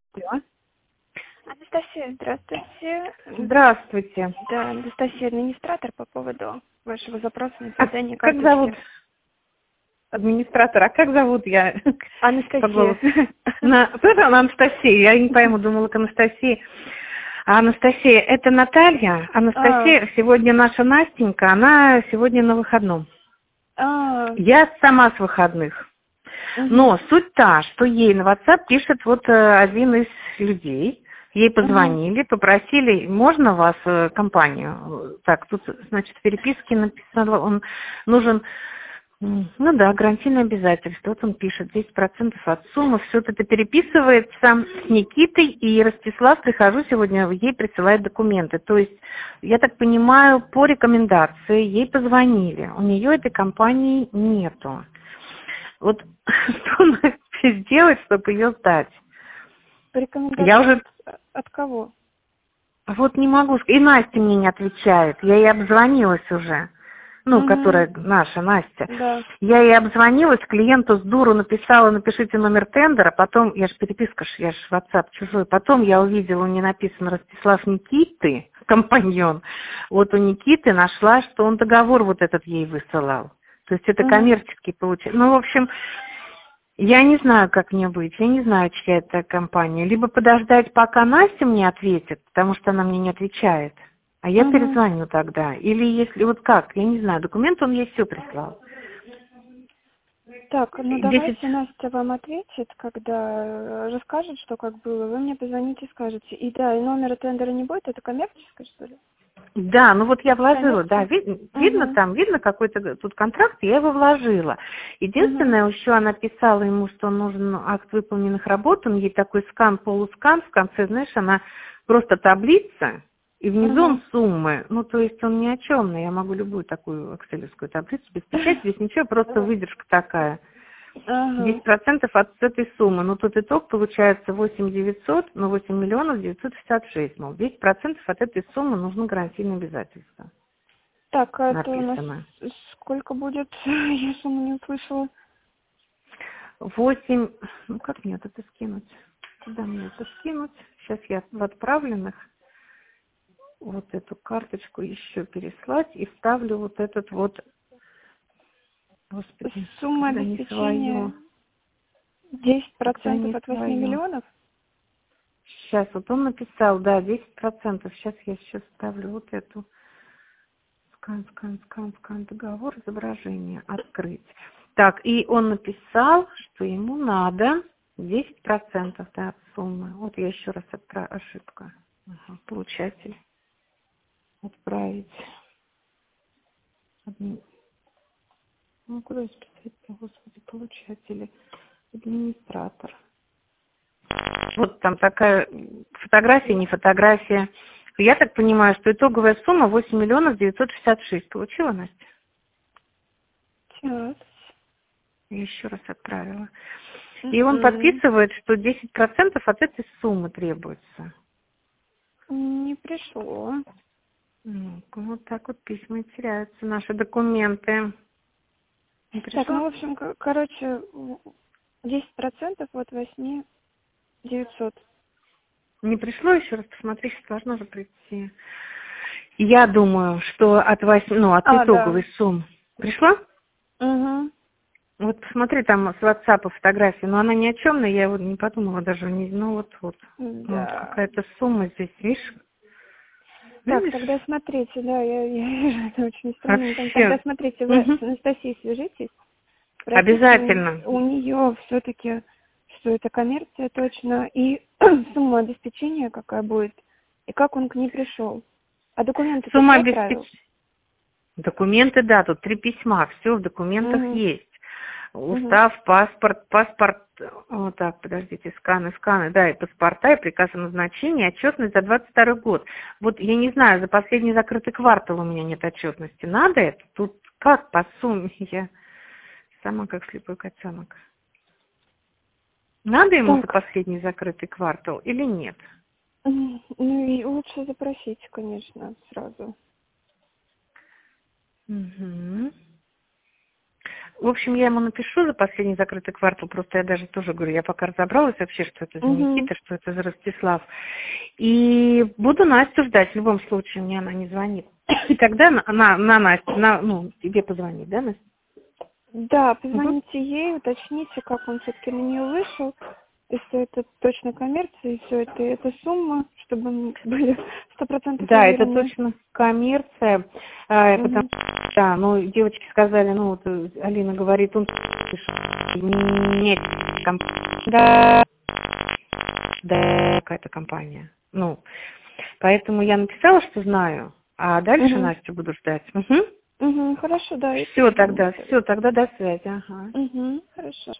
Алло. Анастасия, здравствуйте. Здравствуйте. Да, Анастасия, администратор по поводу вашего запроса на А создание как карточки. зовут администратора? А как зовут я? По Анастасия. голосу. Тоже она Анастасия? Я не пойму, думала, к Анастасии. А Анастасия, это Наталья. Анастасия, сегодня наша Настенька, она сегодня на выходном. Я сама с выходных. Но суть та, что ей на WhatsApp пишет вот один из людей. Ей позвонили, попросили, можно вас компанию? Так, тут, значит, в переписке написано, он нужен, ну да, гарантийное обязательство. Вот он пишет, 10% от суммы. Все это переписывается с Никитой, и Ростислав, прихожу сегодня, ей присылает документы. То есть, я так понимаю, по рекомендации ей позвонили. У нее этой компании нету. Вот что надо сделать, чтобы ее сдать? Я уже От кого? вот не могу сказать. И Настя мне не отвечает. Я ей обзвонилась уже. Ну, которая наша, Настя. Да. Я ей обзвонилась, клиенту с дуру написала, напишите номер тендера, потом, я же переписка, я же WhatsApp чужой, потом я увидела, у нее написано Ростислав Никиты, компаньон. Вот у Никиты нашла, что он договор вот этот ей высылал. То есть это коммерческий получается. Ну, в общем, я не знаю, как мне быть, я не знаю, чья это компания. Либо подождать, пока Настя мне ответит, потому что она мне не отвечает, а я перезвоню тогда. Или если, вот как, я не знаю, документ он ей все прислал. Так, ну 10. давайте Настя вам ответит, когда расскажет, что как было. Вы мне позвоните и скажете. И да, и номера тендера не будет, это коммерческое, что ли? Да, ну вот я вложила, да, Коммерческое? видно там, видно какой-то тут контракт, я его вложила. Единственное, еще она писала ему, что нужен акт выполненных работ, он ей такой скан, полускан, в конце, знаешь, она просто таблица, и внизу он суммы, ну то есть он ни о чем, я могу любую такую экселевскую таблицу, без печати, без ничего, просто выдержка такая. 10% от этой суммы. Ну, тут итог получается 8 900, ну, 8 миллионов 956. Мол, 10% от этой суммы нужно гарантийное обязательство. Так, а это у нас Написано. сколько будет? Я сумму не услышала. 8, ну, как мне это скинуть? Куда мне это скинуть? Сейчас я в отправленных вот эту карточку еще переслать и вставлю вот этот вот, господи, Сумма когда не обеспечения свое. 10% от 8 миллионов? Сейчас, вот он написал, да, 10%. Сейчас я еще ставлю вот эту. Скан, договор, изображение, открыть. Так, и он написал, что ему надо 10% да, от суммы. Вот я еще раз ошибка. Получатель. Отправить. Ну, куда списать, господи, получатели. Администратор. Вот там такая фотография, не фотография. Я так понимаю, что итоговая сумма 8 миллионов 966. Получила, Настя? Сейчас. Я еще раз отправила. И он подписывает, что 10% от этой суммы требуется. Не пришло. Ну, вот так вот письма и теряются, наши документы. Не пришло? Так, ну, в общем, короче, 10% от 8 900. Не пришло, еще раз посмотри, сейчас должно же прийти. Я думаю, что от итоговой суммы. Пришло? Вот посмотри, там с WhatsApp фотография, но она ни о чем, но я его не подумала даже, ну вот. Да. Вот какая-то сумма здесь, видишь? Так, Видишь? тогда смотрите, да, я вижу, это очень странно. Вообще. Тогда смотрите, вы с Анастасией свяжитесь. Спросите Обязательно. у нее все-таки, что это коммерция точно, и сумма обеспечения какая будет, и как он к ней пришел. А документы-то Сумма все отправил? обеспечения. Документы, да, тут 3 письма, все в документах есть. Устав, паспорт, вот так, подождите, сканы, да, и паспорта, и приказ о назначении, отчетность за 22 год. Вот я не знаю, за последний закрытый квартал у меня нет отчетности. Надо это? Тут как по сумме? Я сама как слепой котенок. Надо ему за последний закрытый квартал или нет? Ну и лучше запросить, конечно, сразу. В общем, я ему напишу за последний закрытый квартал, просто я даже тоже говорю, я пока разобралась вообще, что это за Никита, что это за Ростислав. И буду Настю ждать, в любом случае, мне она не звонит. И тогда на Настю, тебе позвонит, да, Настя? Да, позвоните ей, уточните, как он все-таки на нее вышел, если это точно коммерция, и все это сумма, чтобы мы были 100% Да, уверены. это точно коммерция. Потому да, девочки сказали, вот Алина говорит, он нет, да, какая-то компания. Поэтому я написала, что знаю, а дальше Настю буду ждать. Хорошо, да. Все тогда до связи. Ага. Хорошо.